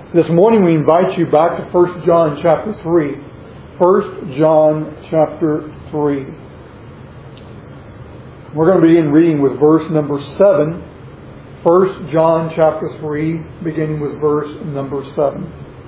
This morning we invite you back to 1 John chapter 3. 1 John chapter 3. We're going to begin reading with verse number 7. 1 John chapter 3, beginning with verse number 7.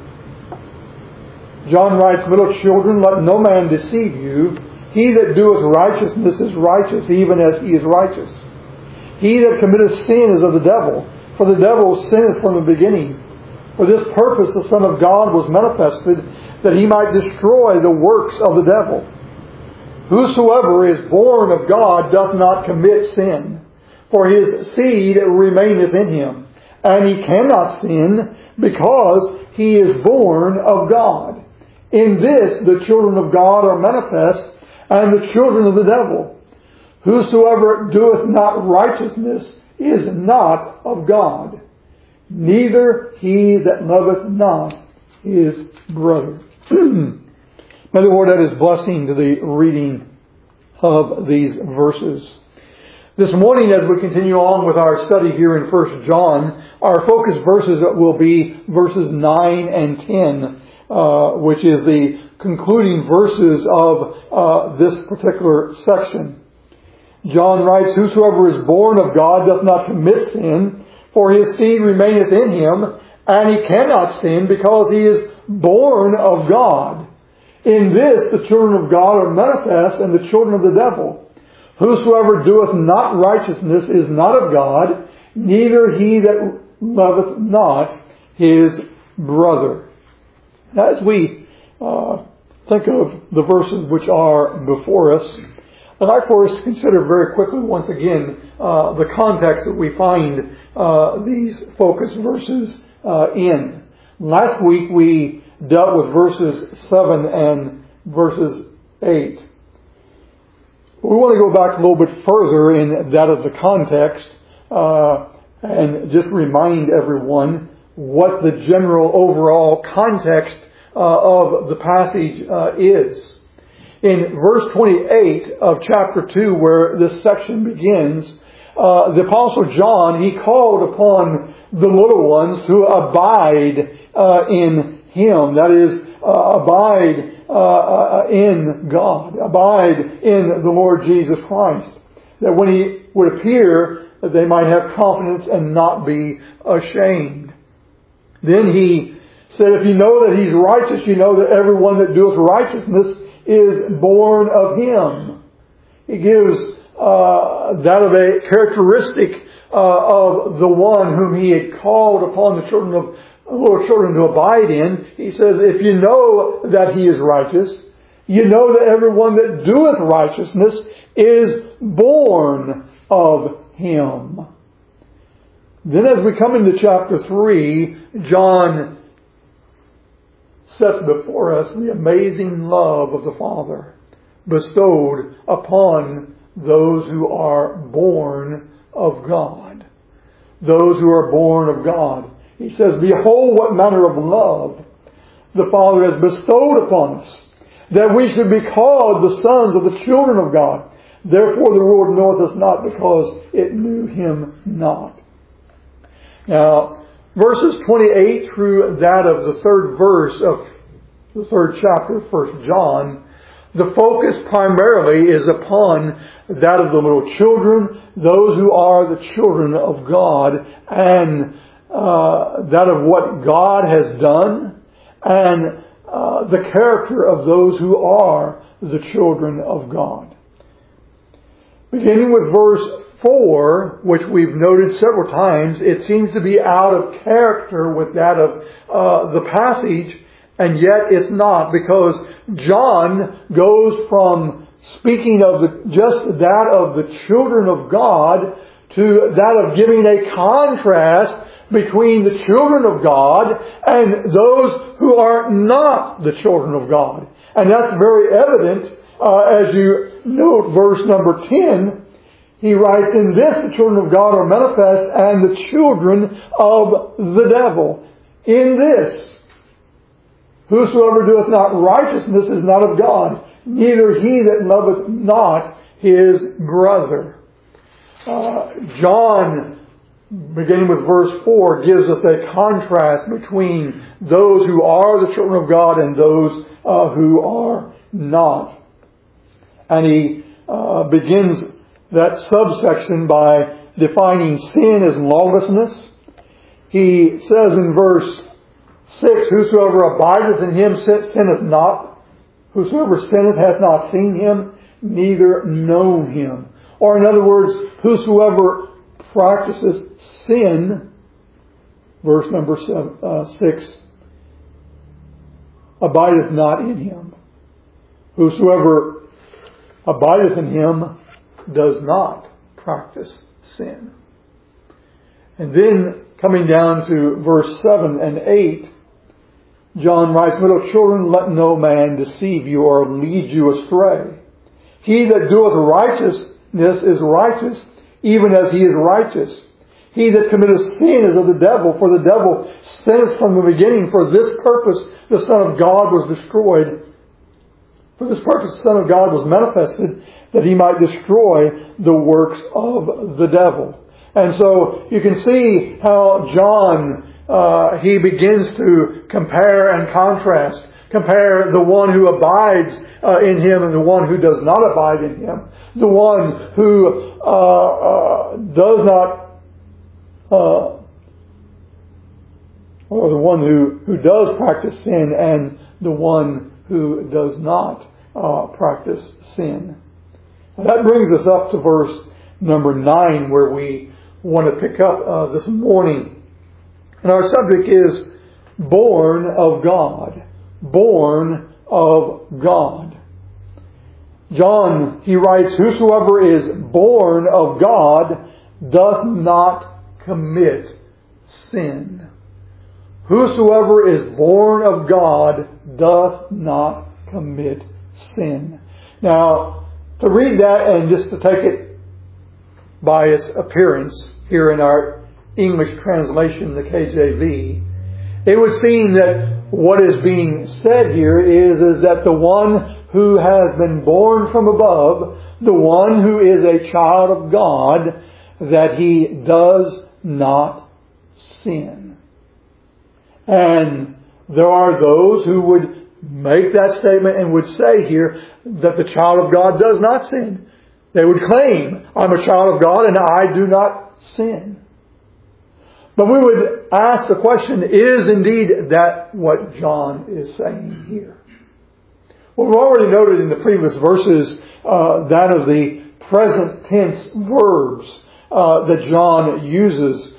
John writes, "Little children, let no man deceive you. He that doeth righteousness is righteous, even as he is righteous. He that committeth sin is of the devil, for the devil sinneth from the beginning. For this purpose the Son of God was manifested, that he might destroy the works of the devil. Whosoever is born of God doth not commit sin, for his seed remaineth in him, and he cannot sin, because he is born of God. In this the children of God are manifest, and the children of the devil. Whosoever doeth not righteousness is not of God, neither he that loveth not his brother." May the Lord add His blessing to the reading of these verses. This morning, as we continue on with our study here in 1 John, our focus verses will be verses 9 and 10, which is the concluding verses of this particular section. John writes, "Whosoever is born of God doth not commit sin, for his seed remaineth in him, and he cannot sin, because he is born of God. In this the children of God are manifest, and the children of the devil. Whosoever doeth not righteousness is not of God, neither he that loveth not his brother." Now, as we think of the verses which are before us, I'd like for us to consider very quickly once again the context that we find these focus verses in. Last week we dealt with verses 7 and verses 8. We want to go back a little bit further in that of the context and just remind everyone what the general overall context of the passage is. In verse 28 of chapter 2, where this section begins, the Apostle John, he called upon the little ones to abide in Him. That is, abide in God. Abide in the Lord Jesus Christ. That when He would appear, that they might have confidence and not be ashamed. Then he said, if you know that He's righteous, you know that everyone that doeth righteousness is born of Him. He gives that of a characteristic of the one whom He had called upon the little children to abide in. He says, if you know that He is righteous, you know that everyone that doeth righteousness is born of Him. Then as we come into chapter 3, John sets before us the amazing love of the Father bestowed upon those who are born of God. Those who are born of God. He says, "Behold what manner of love the Father has bestowed upon us, that we should be called the sons of the children of God. Therefore the world knoweth us not, because it knew Him not." Now, verses 28 through that of the third verse of the third chapter of 1 John, the focus primarily is upon that of the little children, those who are the children of God, and that of what God has done, and the character of those who are the children of God. Beginning with verse 4, which we've noted several times, it seems to be out of character with that of the passage, and yet it's not, because John goes from speaking of just that of the children of God to that of giving a contrast between the children of God and those who are not the children of God. And that's very evident as you note verse number 10. He writes, "In this the children of God are manifest, and the children of the devil." In this, whosoever doeth not righteousness is not of God, neither he that loveth not his brother. John beginning with verse 4, gives us a contrast between those who are the children of God and those who are not. And he begins that subsection by defining sin as lawlessness. He says in verse 6, whosoever abideth in him sinneth not. Whosoever sinneth hath not seen him, neither known him. Or in other words, whosoever practices sin, verse number 6, abideth not in him. Whosoever abideth in him does not practice sin. And then coming down to verse 7 and 8, John writes, little children, let no man deceive you or lead you astray. He that doeth righteousness is righteous, even as he is righteous. He that committeth sin is of the devil, for the devil sinneth from the beginning. For this purpose the Son of God was destroyed. For this purpose the Son of God was manifested, that he might destroy the works of the devil. And so you can see how John, he begins to compare and contrast. Compare the one who abides in him and the one who does not abide in him. The one who does not, or the one who does practice sin and the one who does not practice sin. And that brings us up to verse number 9, where we want to pick up this morning. And our subject is born of God. Born of God. John, he writes, whosoever is born of God doth not commit sin. Whosoever is born of God doth not commit sin. Now, to read that and just to take it by its appearance here in our English translation, the KJV, it would seem that what is being said here is that the one who has been born from above, the one who is a child of God, that he does not sin. And there are those who would make that statement and would say here that the child of God does not sin. They would claim, I'm a child of God and I do not sin. But we would ask the question, is indeed that what John is saying here? Well, we've already noted in the previous verses that of the present tense verbs that John uses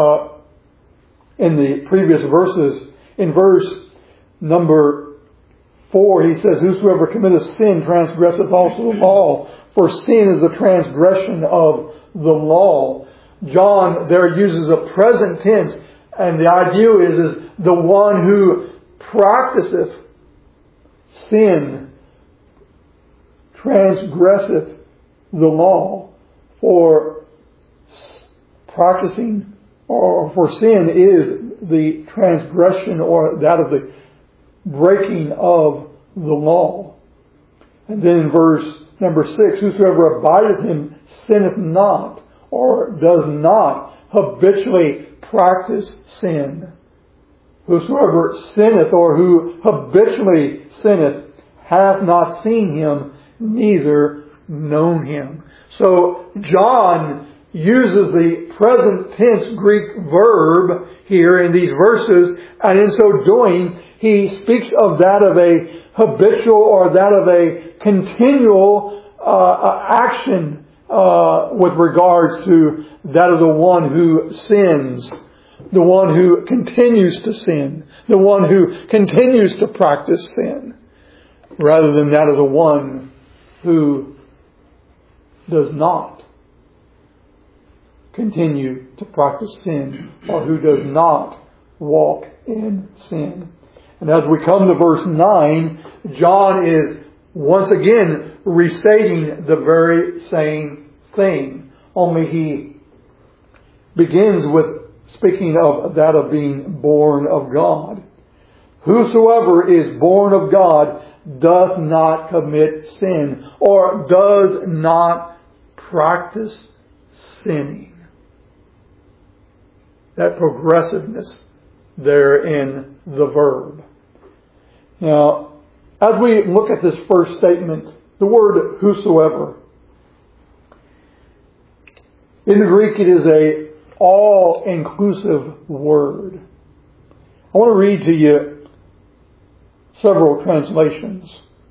in the previous verses. In verse number 4, he says, whosoever committeth sin transgresseth also the law, for sin is the transgression of the law. John there uses a present tense, and the idea is the one who practiseth sin transgresseth the law. For practicing or for sin is the transgression or that of the breaking of the law. And then in verse number 6, whosoever abideth him sinneth not, or does not habitually practice sin. Whosoever sinneth, or who habitually sinneth, hath not seen him, neither known him. So John uses the present tense Greek verb here in these verses, and in so doing, he speaks of that of a habitual or that of a continual action with regards to that of the one who sins, the one who continues to sin, the one who continues to practice sin, rather than that of the one who does not continue to practice sin, or who does not walk in sin. And as we come to verse 9, John is once again restating the very same thing, only he begins with speaking of that of being born of God. Whosoever is born of God doth not commit sin, or does not practice sinning. that progressiveness there in the verb. Now, as we look at this first statement, the word whosoever, in the Greek it is a all-inclusive word. I want to read to you several translations.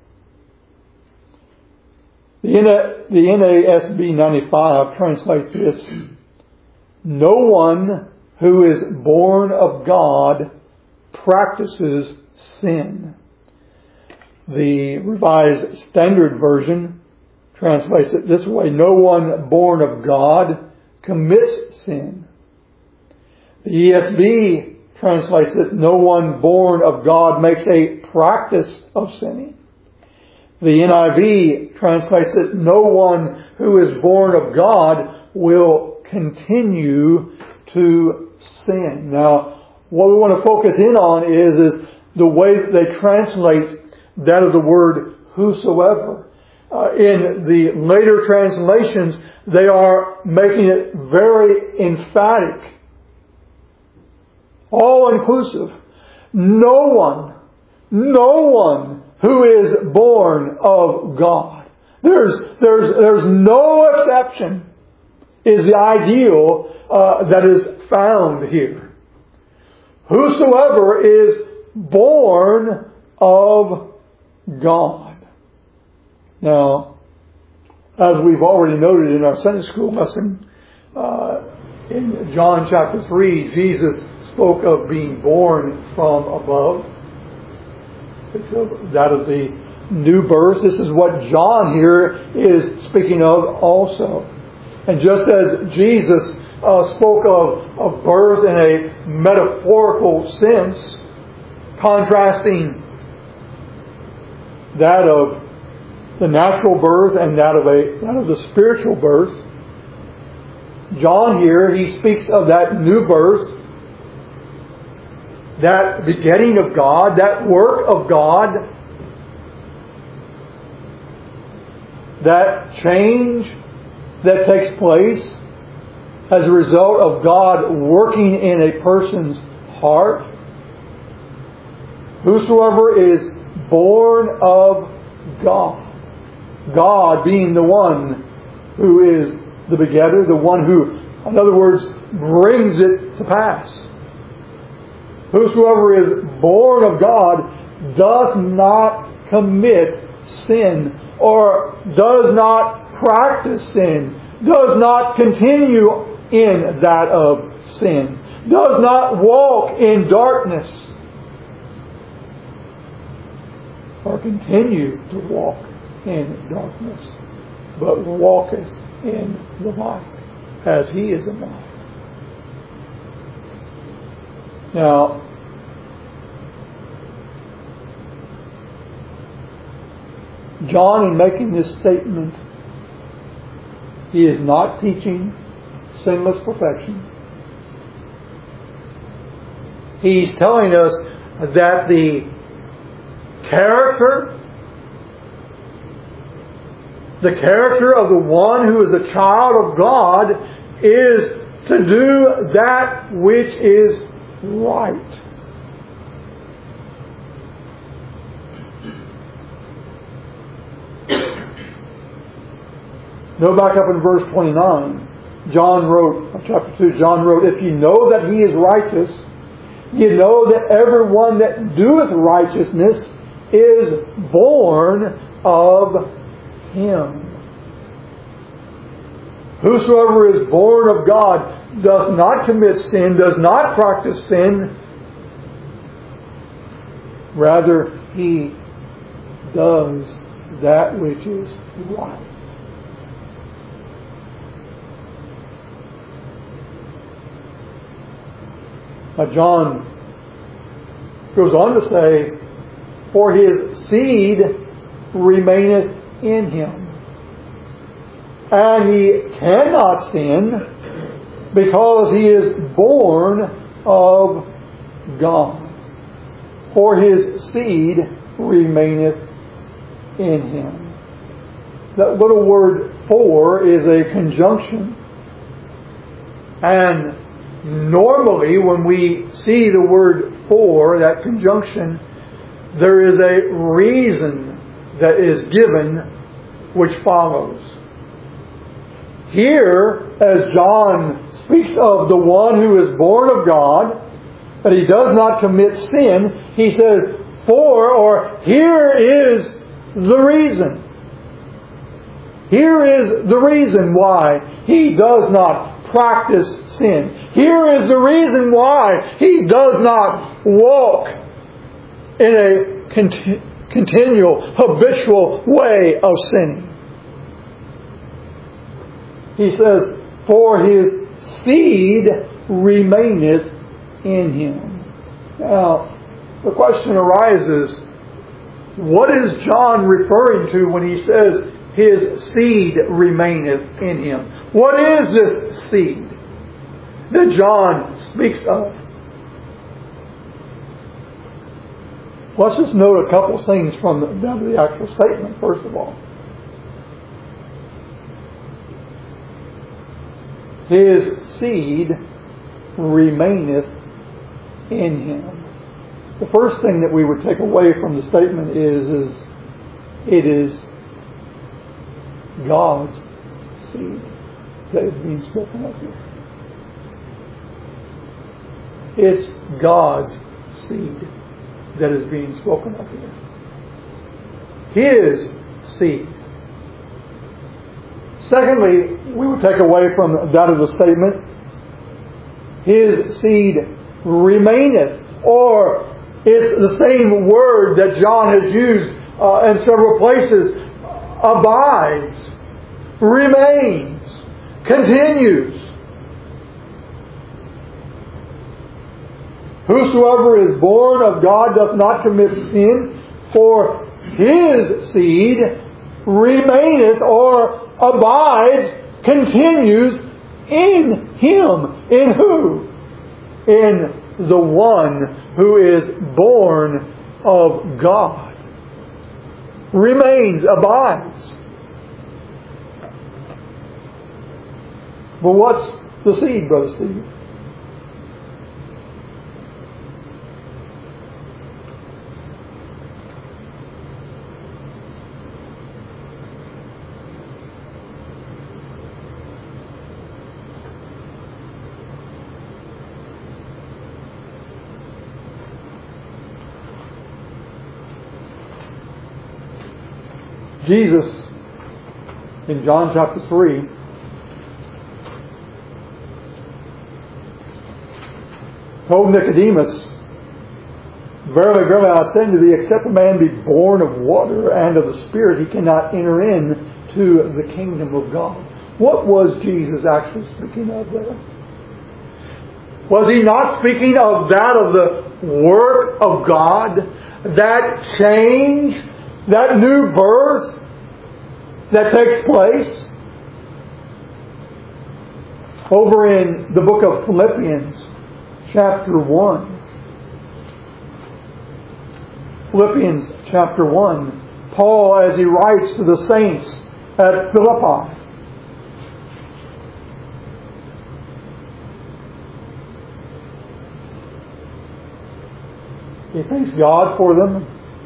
The NASB 95 translates this: no one who is born of God practices sin. The Revised Standard Version translates it this way: no one born of God commits sin. The ESV translates it: no one born of God makes a practice of sinning. The NIV translates it: no one who is born of God will continue to sin. Now, what we want to focus in on is the way that they translate that of the word whosoever. In the later translations, they are making it very emphatic, all-inclusive. No one who is born of God. There's no exception, is the ideal that is found here. Whosoever is born of God. Now, as we've already noted in our Sunday school lesson, in John chapter 3, Jesus spoke of being born from above. It's that of the new birth. This is what John here is speaking of also. And just as Jesus spoke of birth in a metaphorical sense, contrasting that of the natural birth and that of the spiritual birth, John here, he speaks of that new birth, that begetting of God, that work of God, that change that takes place as a result of God working in a person's heart. Whosoever is born of God. God being the one who is the begetter, the one who, in other words, brings it to pass. Whosoever is born of God does not commit sin, or does not practice sin, does not continue in that of sin, does not walk in darkness, or continue to walk in darkness, but walketh in the light, as He is in the light. Now, John, in making this statement, he is not teaching sinless perfection. He's telling us that the character of the one who is a child of God is to do that which is right. Go back up in verse 29. Chapter 2, John wrote, if you know that He is righteous, you know that everyone that doeth righteousness is born of Him. Whosoever is born of God does not commit sin, does not practice sin. Rather, he does that which is right. Now John goes on to say, for his seed remaineth in him, and he cannot sin because he is born of God. For his seed remaineth in him. That little word for is a conjunction. And normally when we see the word for, that conjunction, there is a reason that is given which follows. Here, as John speaks of the one who is born of God, that he does not commit sin, he says, for, or here is the reason. Here is the reason why he does not practice sin. Here is the reason why he does not walk in a continual, habitual way of sinning. He says, for his seed remaineth in him. Now, the question arises, what is John referring to when he says his seed remaineth in him? What is this seed that John speaks of? Let's just note a couple of things from the actual statement, first of all. His seed remaineth in him. The first thing that we would take away from the statement is it is God's seed that is being spoken of here. It's God's seed that is being spoken of here. His seed. Secondly, we would take away from that of the statement, his seed remaineth, or it's the same word that John has used in several places, abides, remains, continues. Whosoever is born of God doth not commit sin, for his seed remaineth or abides, continues in him. In who? In the one who is born of God. Remains, abides. But what's the seed, Brother Steve? Jesus, in John chapter 3, told Nicodemus, verily, verily, I say unto thee, except a man be born of water and of the Spirit, he cannot enter into the kingdom of God. What was Jesus actually speaking of there? Was he not speaking of that of the work of God, that change, that new birth that takes place? Over in the book of Philippians, chapter 1. Philippians chapter 1. Paul, as he writes to the saints at Philippi, he thanks God for them.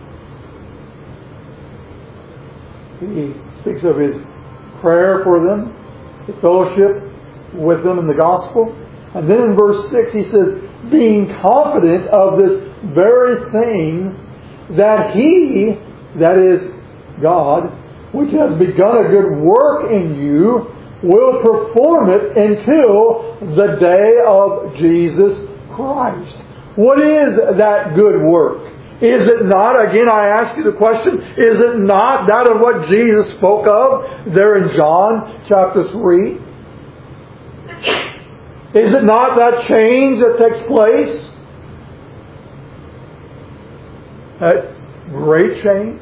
He speaks of his prayer for them, the fellowship with them in the gospel. And then in verse 6 he says, being confident of this very thing, that he, that is God, which has begun a good work in you, will perform it until the day of Jesus Christ. What is that good work? Is it not, again I ask you the question, is it not that of what Jesus spoke of there in John chapter 3? Is it not that change that takes place? That great change?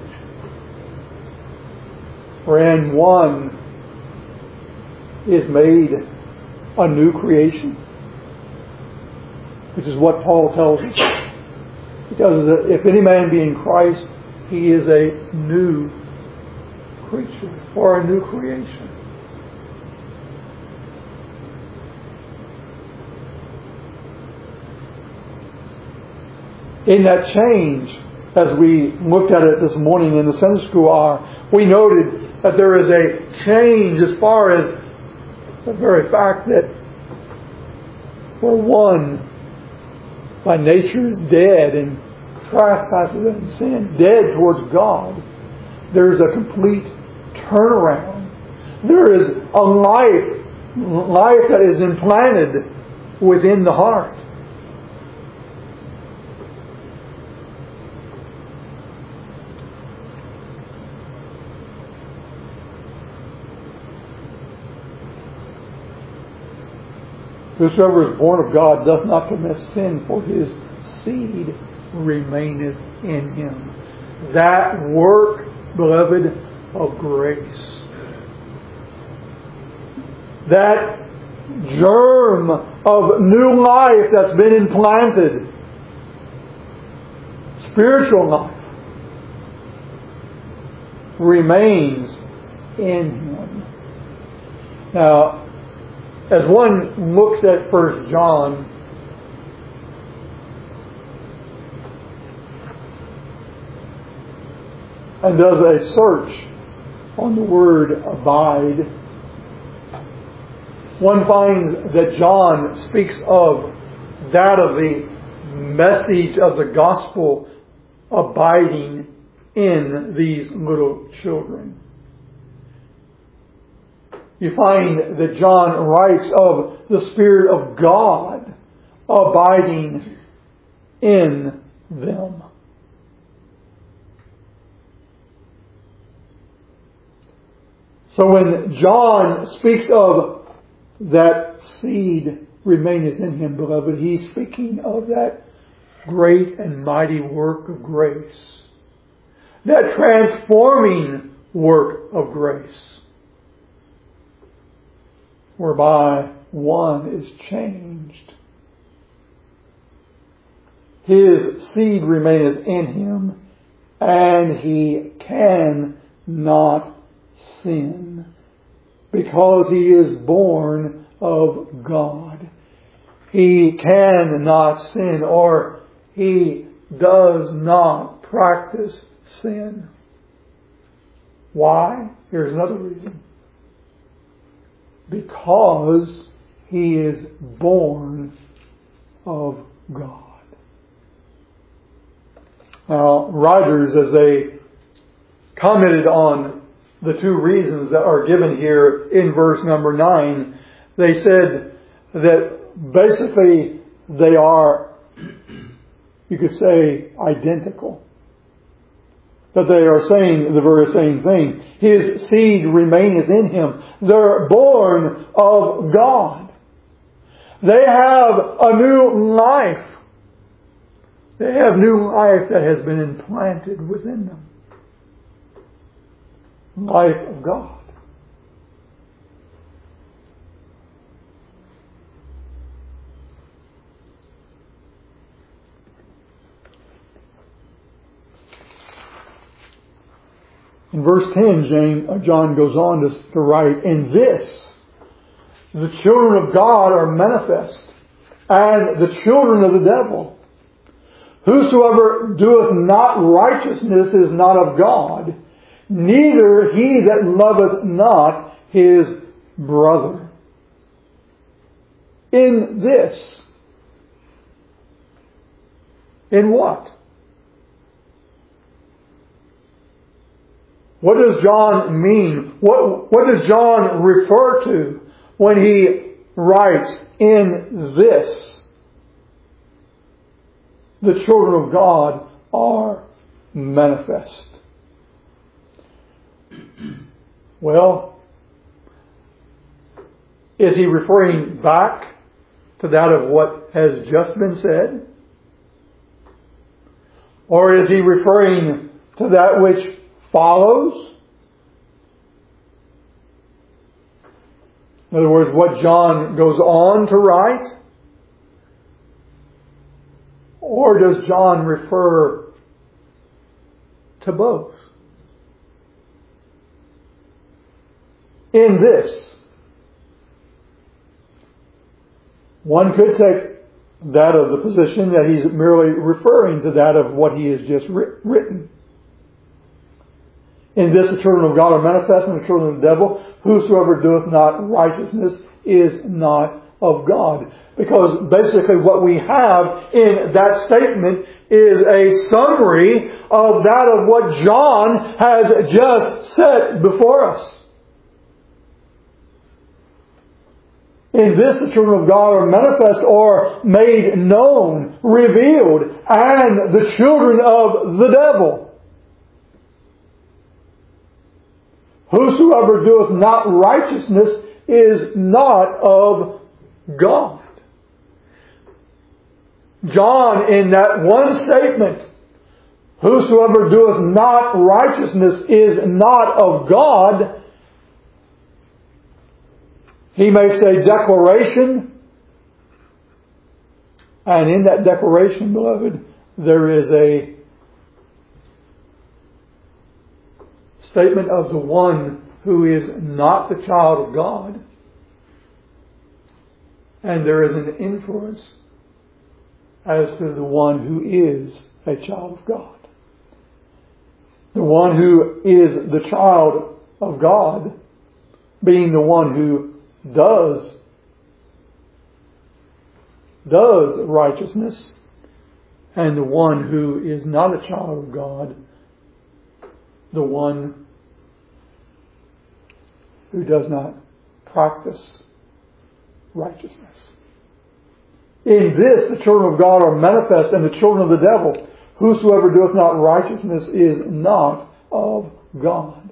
Wherein one is made a new creation? Which is what Paul tells us. He tells us that if any man be in Christ, he is a new creature or a new creation. In that change, as we looked at it this morning in the Sunday school hour, we noted that there is a change as far as the very fact that we're one by nature is dead and trespasses and sin, dead towards God. There's a complete turnaround. There is a life that is implanted within the heart. Whosoever is born of God doth not commit sin, for his seed remaineth in him. That work, beloved, of grace. That germ of new life that's been implanted. Spiritual life remains in him. Now, as one looks at 1 John, and does a search on the word abide, one finds that John speaks of that of the message of the gospel abiding in these little children. You find that John writes of the Spirit of God abiding in them. So when John speaks of that seed remaineth in him, beloved, he's speaking of that great and mighty work of grace. That transforming work of grace, whereby one is changed. His seed remaineth in him, and he cannot sin, because he is born of God. He cannot sin, or he does not practice sin. Why? Here's another reason. Because he is born of God. Now, writers, as they commented on the two reasons that are given here in verse number 9, they said that basically they are, you could say, identical. That they are saying the very same thing. His seed remaineth in him. They're born of God. They have a new life. They have new life that has been implanted within them. Life of God. In verse 10, John goes on to write, "In this, the children of God are manifest, and the children of the devil. Whosoever doeth not righteousness is not of God, neither he that loveth not his brother." In this. In what? What does John mean? What does John refer to when he writes, "In this, the children of God are manifest"? Well, is he referring back to that of what has just been said? Or is he referring to that which follows? In other words, what John goes on to write? Or does John refer to both? In this. One could take that of the position that he's merely referring to that of what he has just written. In this the children of God are manifest, and the children of the devil. Whosoever doeth not righteousness is not of God. Because basically what we have in that statement is a summary of that of what John has just said before us. In this the children of God are manifest, or made known, revealed, and the children of the devil. Whosoever doeth not righteousness is not of God. John, in that one statement, whosoever doeth not righteousness is not of God, he makes a declaration, and in that declaration, beloved, there is a statement of the one who is not the child of God, and there is an inference as to the one who is a child of God. The one who is the child of God, being the one who does righteousness, and the one who is not a child of God, the one who does not practice righteousness. In this the children of God are manifest, and the children of the devil. Whosoever doeth not righteousness is not of God.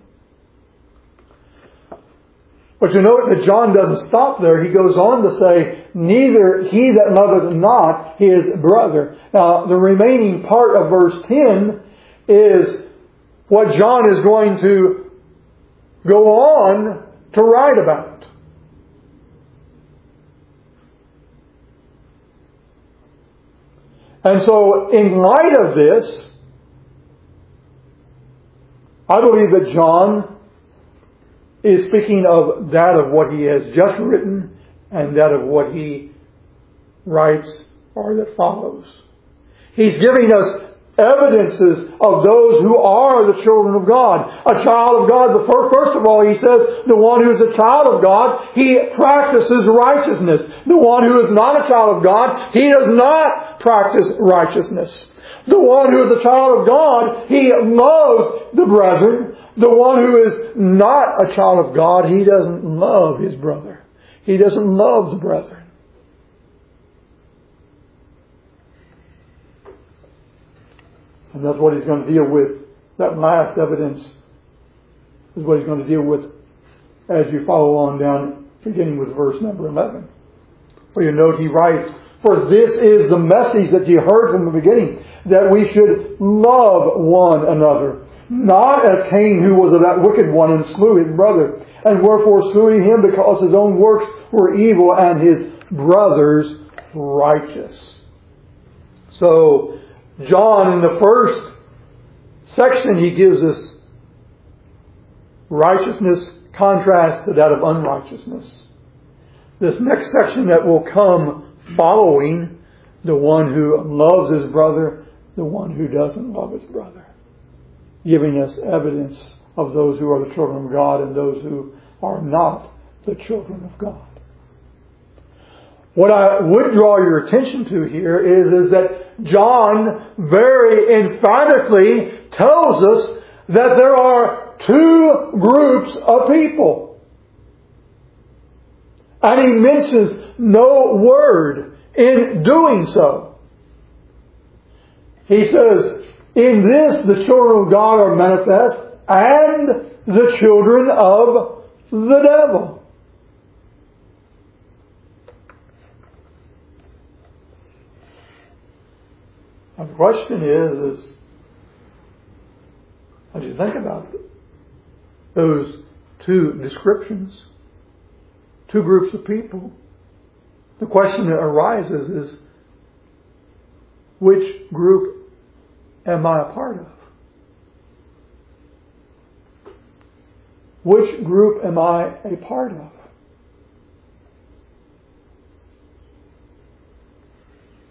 But you note that John doesn't stop there. He goes on to say, neither he that loveth not his brother. Now, the remaining part of verse 10 is what John is going to go on to write about. And so, in light of this, I believe that John is speaking of that of what he has just written and that of what he writes or that follows. He's giving us evidences of those who are the children of God. A child of God, first of all, he says, the one who is a child of God, he practices righteousness. The one who is not a child of God, he does not practice righteousness. The one who is a child of God, he loves the brethren. The one who is not a child of God, he doesn't love his brother. He doesn't love the brethren. And that's what he's going to deal with. That last evidence is what he's going to deal with as you follow on down, beginning with verse number 11. For you note he writes, for this is the message that you heard from the beginning, that we should love one another. Not as Cain, who was of that wicked one and slew his brother, and wherefore slew he him, because his own works were evil and his brother's righteous. So, John, in the first section, he gives us righteousness contrast to that of unrighteousness. This next section that will come following, the one who loves his brother, the one who doesn't love his brother, giving us evidence of those who are the children of God and those who are not the children of God. What I would draw your attention to here is that John very emphatically tells us that there are two groups of people. And he mentions no word in doing so. He says, in this the children of God are manifest, and the children of the devil. Now the question is as you think about those two descriptions, two groups of people, the question that arises is, which group am I a part of? Which group am I a part of?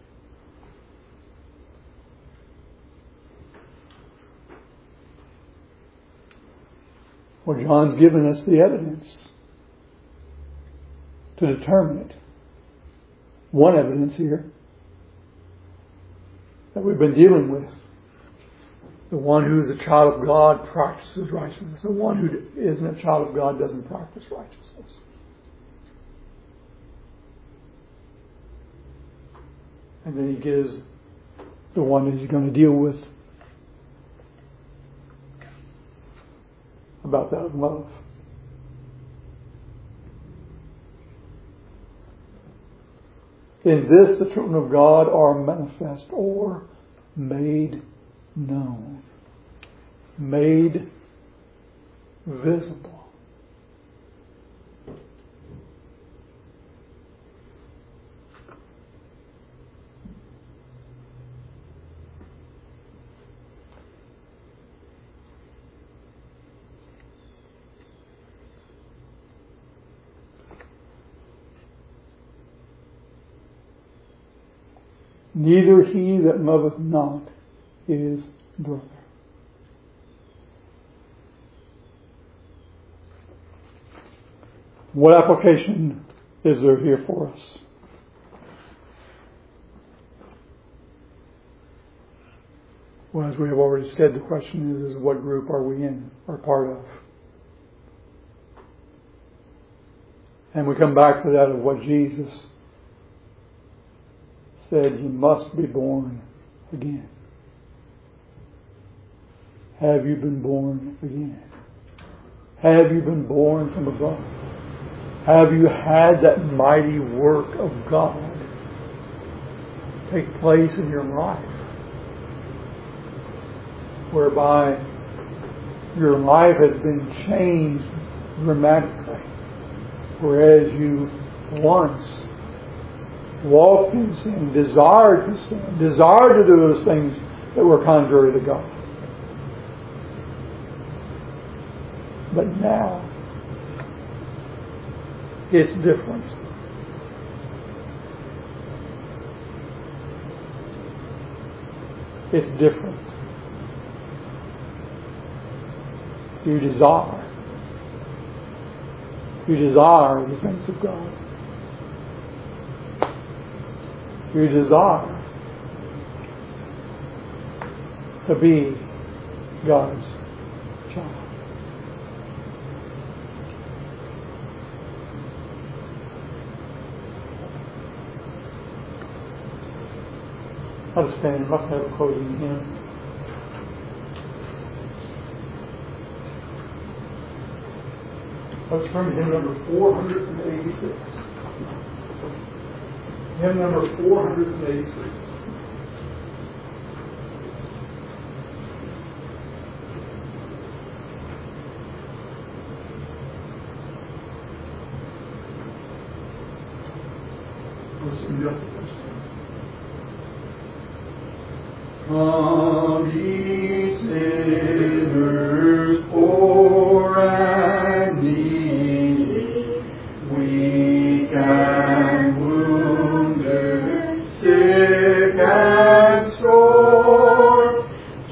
Well, John's given us the evidence to determine it. One evidence here that we've been dealing with. The one who is a child of God practices righteousness. The one who isn't a child of God doesn't practice righteousness. And then he gives the one that he's going to deal with about that love. In this the children of God are manifest or made known, made visible. Neither he that loveth not his brother. What application is there here for us? Well, as we have already said, the question is what group are we in or part of? And we come back to that of what Jesus said, you must be born again. Have you been born again? Have you been born from above? Have you had that mighty work of God take place in your life, whereby your life has been changed dramatically, whereas you once walked in sin, desired to sin, desired to do those things that were contrary to God. But now, it's different. It's different. You desire. You desire the things of God. You desire to be God's child. Let's stand. Let's have a closing hymn. Let's turn to hymn number 486. Hymn number 486. Come ye sinners poor and needy, weak and wounded, sick and sore,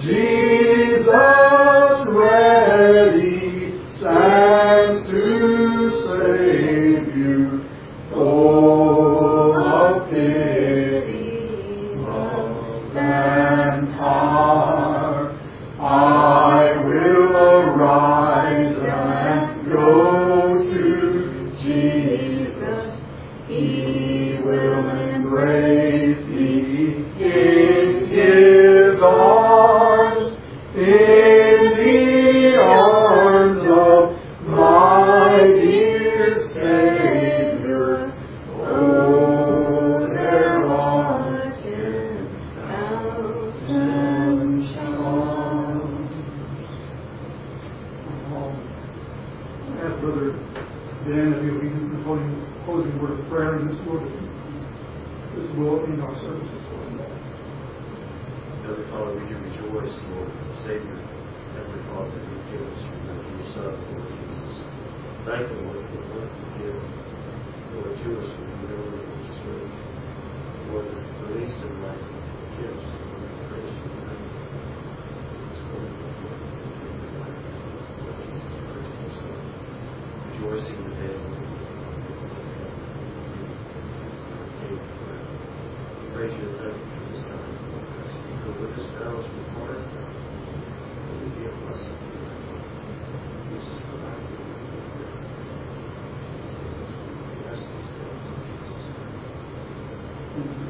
Jesus ready stands to save you, full of pity, love, and power. I will arise and go to Jesus. He will embrace me in His arms, in the arms of my dear Savior. Oh, there are 10,000 shalom. Ask Brother Dan if he'll lead us in the closing word of prayer in this Lord. This will end our services, Lord. Heavenly Father, we do rejoice, Lord, Savior, Heavenly Father, that you give us your Son, Lord Jesus. Thank you, Lord, for what you give, Lord, to us from the Lord, which is really, Lord, released in life gifts, Lord, we praise you for that. It's Lord, Lord, Jesus Christ, rejoicing today. We praise you and thank you for this time. You go with us now as we part. May you be a blessing. Jesus, provide you. We ask these things in Jesus' name.